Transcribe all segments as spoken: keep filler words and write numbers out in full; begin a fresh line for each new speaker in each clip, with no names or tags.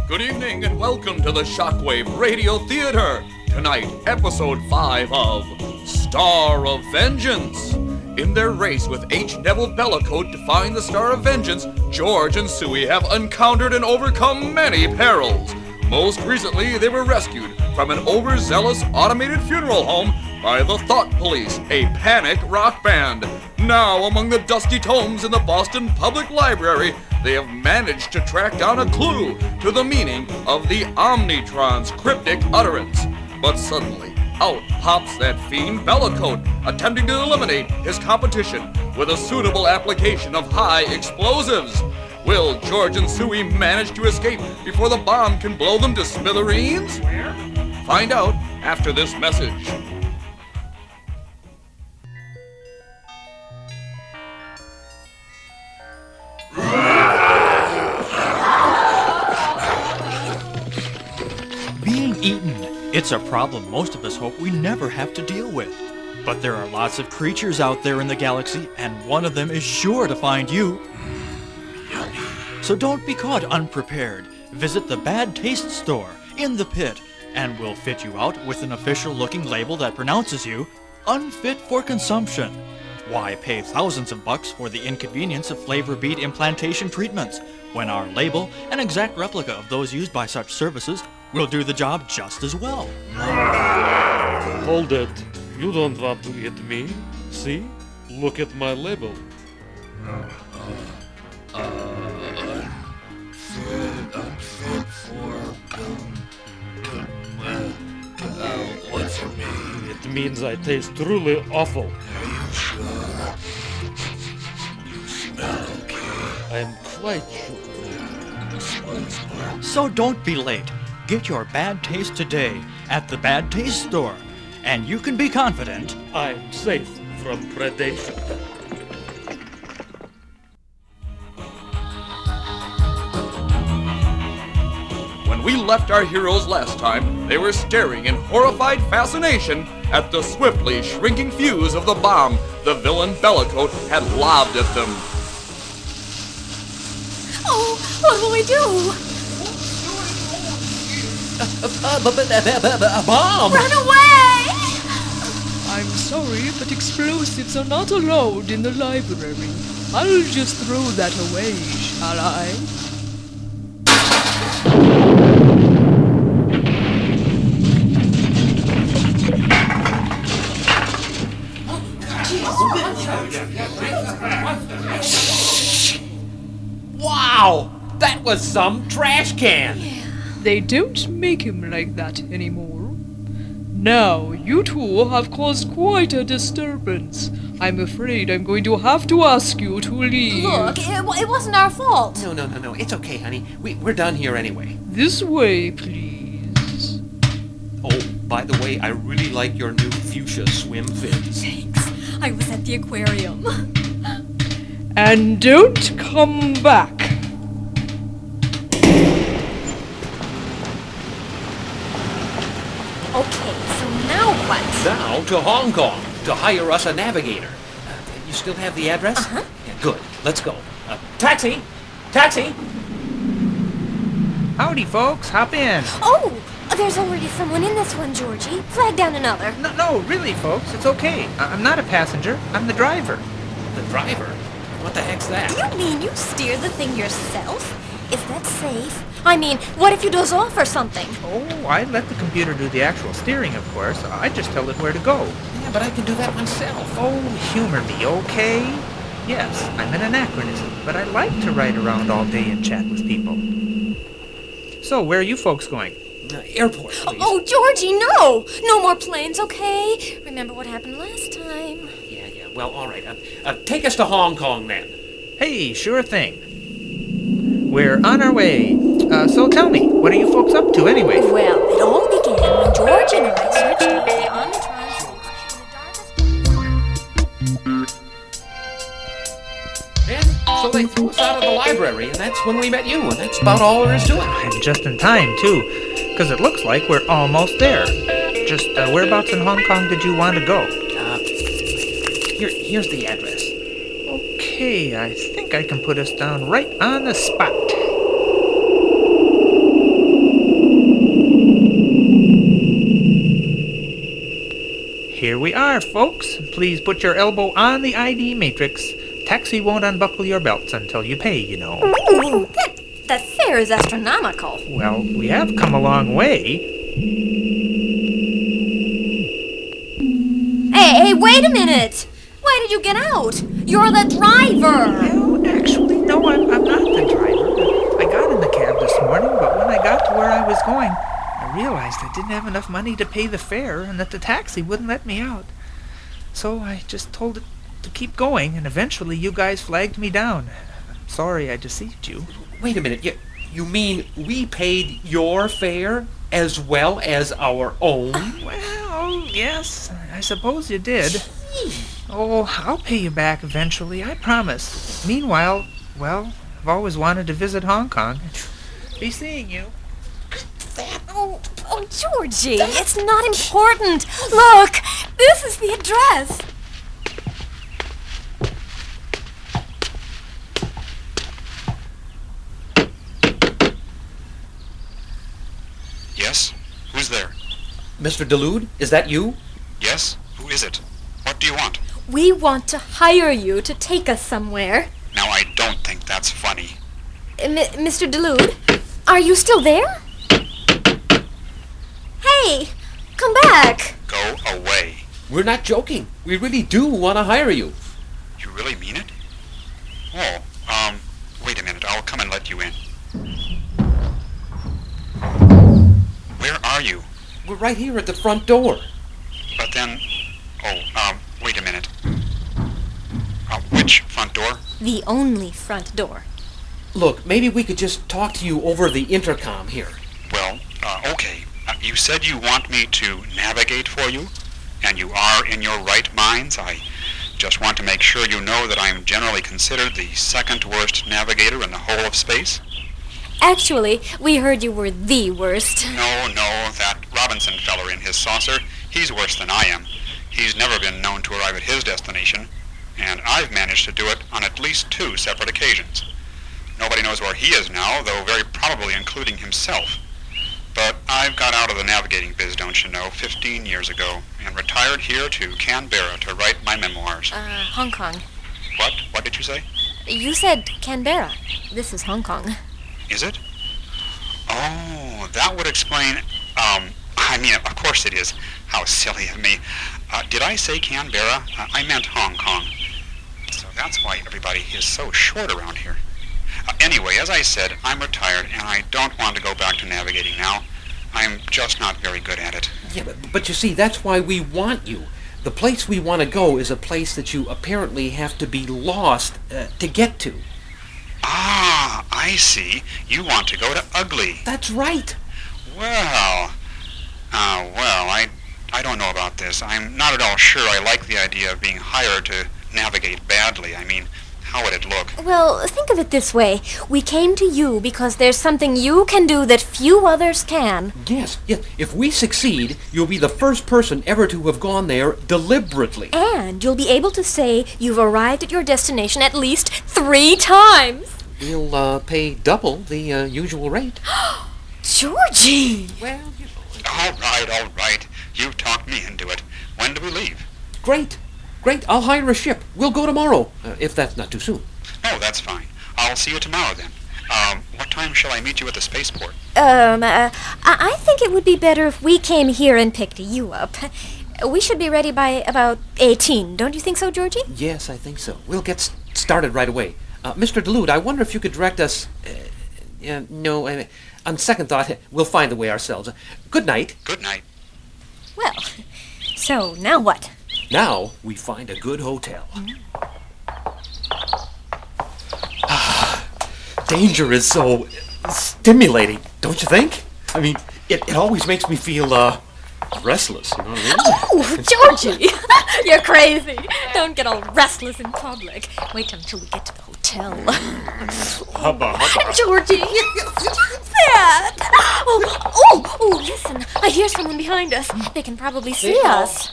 Good evening and welcome to the Shockwave Radio Theater. Tonight, episode five of Star of Vengeance. In their race with H. Neville Bellicoat to find the Star of Vengeance, George and Suey have encountered and overcome many perils. Most recently, they were rescued from an overzealous automated funeral home by the Thought Police, a panic rock band. Now, among the dusty tomes in the Boston Public Library, they have managed to track down a clue to the meaning of the Omnitron's cryptic utterance. But suddenly, out pops that fiend Bellicoat, attempting to eliminate his competition with a suitable application of high explosives. Will George and Suey manage to escape before the bomb can blow them to smithereens? Find out after this message.
Being eaten, it's a problem most of us hope we never have to deal with. But there are lots of creatures out there in the galaxy, and one of them is sure to find you. So don't be caught unprepared. Visit the Bad Taste Store in the pit, and we'll fit you out with an official-looking label that pronounces you unfit for consumption. Why pay thousands of bucks for the inconvenience of flavor bead implantation treatments, when our label, an exact replica of those used by such services, will do the job just as well?
Hold it. You don't want to eat me. See? Look at my label.
Unfit for uh, what's it mean?
It means I taste truly awful.
Are you sure? You smell okay.
I'm quite sure.
This one's more.
So don't be late. Get your bad taste today at the Bad Taste Store, and you can be confident
I'm safe from predation.
When we left our heroes last time, they were staring in horrified fascination at the swiftly shrinking fuse of the bomb the villain Bellicoat had lobbed at them.
Oh, what will we do?
A bomb!
Run away!
I'm sorry, but explosives are not allowed in the library. I'll just throw that away, shall I?
Wow! That was some trash can!
They don't make him like that anymore. Now, you two have caused quite a disturbance. I'm afraid I'm going to have to ask you to leave.
Look, it, it wasn't our fault.
No, no, no, no. It's okay, honey. We, we're done here anyway.
This way, please.
Oh, by the way, I really like your new fuchsia swim fins.
Thanks. I was at the aquarium.
And don't come back.
Okay, so now what?
Now to Hong Kong to hire us a navigator. Uh, you still have the address?
Uh-huh.
Yeah, good. Let's go. Uh, taxi! Taxi!
Howdy, folks. Hop in.
Oh, there's already someone in this one, Georgie. Flag down another.
No, no, really, folks. It's okay. I- I'm not a passenger. I'm the driver.
The driver? What the heck's that?
You mean you steer the thing yourself? Is that safe? I mean, what if you doze off or something?
Oh, I let the computer do the actual steering, of course. I just tell it where to go.
Yeah, but I can do that myself.
Oh, humor me, okay? Yes, I'm an anachronism, but I like to ride around all day and chat with people. So, where are you folks going?
Uh, airport, please.
Oh, Georgie, no! No more planes, okay? Remember what happened last time?
Yeah, yeah. Well, all right. Uh, uh, take us to Hong Kong, then.
Hey, sure thing. We're on our way. Uh, so tell me, what are you folks up to anyway?
Well, it all began when George and I searched out the Omnitron
And so they threw us out of the library, and that's when we met you, and that's about all there is to it.
And just in time, too, because it looks like we're almost there. Just uh, whereabouts in Hong Kong did you want to go?
Uh, here, here's the address.
Okay, I think I can put us down right on the spot. Here we are, folks. Please put your elbow on the I D matrix. Taxi won't unbuckle your belts until you pay, you know.
Ooh, that, that fare is astronomical.
Well, we have come a long way.
Hey, hey, wait a minute! Why did you get out? You're the driver!
Well, actually, no, I'm, I'm not the driver. I got in the cab this morning, but when I got to where I was going, I realized I didn't have enough money to pay the fare and that the taxi wouldn't let me out. So I just told it to keep going, and eventually you guys flagged me down. I'm sorry I deceived you.
Wait a minute. You, you mean we paid your fare as well as our own?
Well, yes, I suppose you did. Oh, I'll pay you back eventually, I promise. Meanwhile, well, I've always wanted to visit Hong Kong. Be seeing you.
Oh, oh, Georgie, it's not important. Look, this is the address.
Yes? Who's there?
Mister Delude, is that you?
Yes? Who is it? What do you want?
We want to hire you to take us somewhere.
Now, I don't think that's funny.
Uh, M- Mister Delude, are you still there? Hey, come back.
Go away.
We're not joking. We really do want to hire you.
You really mean it? Oh, um, wait a minute. I'll come and let you in. Where are you?
We're right here at the front door.
But then... Oh, um, wait a minute. Uh, which front door?
The only front door.
Look, maybe we could just talk to you over the intercom here.
Well, uh, okay. Uh, you said you want me to navigate for you, and you are in your right minds. I just want to make sure you know that I'm generally considered the second worst navigator in the whole of space.
Actually, we heard you were the worst.
No, no, that Robinson feller in his saucer, he's worse than I am. He's never been known to arrive at his destination, and I've managed to do it on at least two separate occasions. Nobody knows where he is now, though very probably including himself. But I've got out of the navigating biz, don't you know, fifteen years ago, and retired here to Canberra to write my memoirs.
Uh, Hong Kong.
What? What did you say?
You said Canberra. This is Hong Kong.
Is it? Oh, that would explain, um, I mean, of course it is. How silly of me. Uh, did I say Canberra? Uh, I meant Hong Kong. So that's why everybody is so short around here. Uh, anyway, as I said, I'm retired, and I don't want to go back to navigating now. I'm just not very good at it.
Yeah, but, but you see, that's why we want you. The place we want to go is a place that you apparently have to be lost uh, to get to.
Ah, I see. You want to go to Ugly.
That's right.
Well, uh, well, I, I don't know about this. I'm not at all sure I like the idea of being hired to navigate badly. I mean, how would it look?
Well, think of it this way. We came to you because there's something you can do that few others can.
Yes, yes. If we succeed, you'll be the first person ever to have gone there deliberately.
And you'll be able to say you've arrived at your destination at least three times.
We'll uh, pay double the uh, usual rate.
Georgie!
Well, you know.
All right, all right. You've talked me into it. When do we leave?
Great. Great. I'll hire a ship. We'll go tomorrow, uh, if that's not too soon.
No, that's fine. I'll see you tomorrow then. Um, what time shall I meet you at the spaceport?
Um, uh, I-, I think it would be better if we came here and picked you up. We should be ready by about eighteen. Don't you think so, Georgie?
Yes, I think so. We'll get s- started right away. Uh, Mister Delude, I wonder if you could direct us... Uh, uh, no, uh, on second thought, we'll find the way ourselves. Uh, good night.
Good night.
Well, so now what?
Now we find a good hotel. Ah, danger is so stimulating, don't you think? I mean, it, it always makes me feel, uh, restless, you know what I mean?
Oh, Georgie! You're crazy. Don't get all restless in public. Wait until we get to the hotel.
Hubba, hubba.
Georgie! Stop that! Oh, oh, oh, listen. I hear someone behind us. They can probably see us.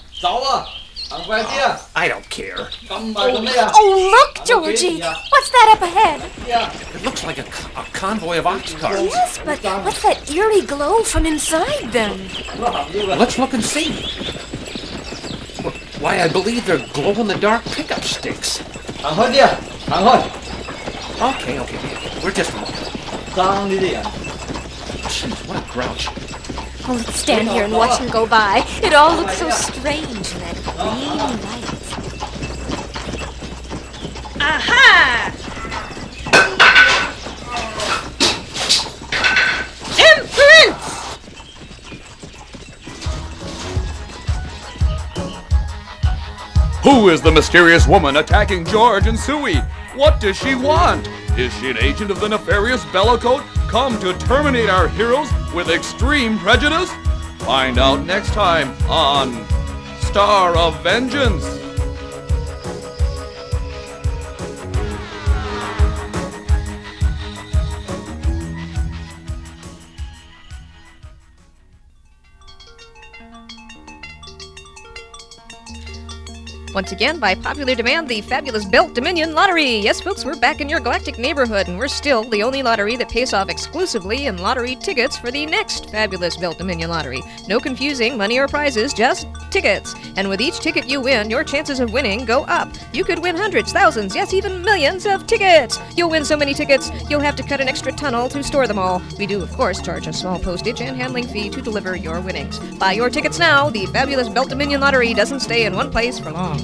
I don't care.
Oh, look, Georgie! What's that up ahead?
It looks like a, c- a convoy of ox carts.
Yes, but what's that eerie glow from inside them?
Let's look and see. Why, I believe they're glow-in-the-dark pickup sticks.
Thằng Hân kìa, thằng Hân.
Okay, okay, we're just...
Sang đi đi ạ.
Jeez, what a grouch.
Oh, let's stand here and watch him go by. It all looks so strange in that green light.
Aha! Temperance!
Who is the mysterious woman attacking George and Suey? What does she want? Is she an agent of the nefarious Bellicoat, come to terminate our heroes with extreme prejudice? Find out next time on Star of Vengeance.
Once again, by popular demand, the fabulous Belt Dominion Lottery. Yes, folks, we're back in your galactic neighborhood, and we're still the only lottery that pays off exclusively in lottery tickets for the next fabulous Belt Dominion Lottery. No confusing money or prizes, just tickets. And with each ticket you win, your chances of winning go up. You could win hundreds, thousands, yes, even millions of tickets. You'll win so many tickets, you'll have to cut an extra tunnel to store them all. We do, of course, charge a small postage and handling fee to deliver your winnings. Buy your tickets now. The fabulous Belt Dominion Lottery doesn't stay in one place for long.